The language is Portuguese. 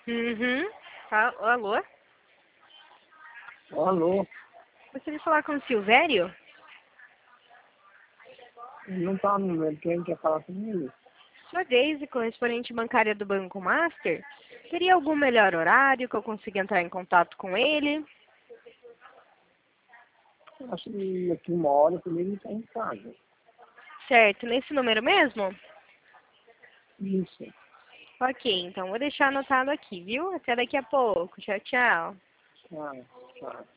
Uhum. Alô? Alô? Gostaria de falar com o Silvério? Não tá no número. Quem quer falar comigo? Sou a Daisy, correspondente bancária do Banco Master. Teria algum melhor horário que eu consiga entrar em contato com ele? Acho que aqui 1 hora comigo está em casa. Certo, nesse número mesmo? Isso. Ok, então vou deixar anotado aqui, viu? Até daqui a pouco. Tchau, tchau. Ah, tá.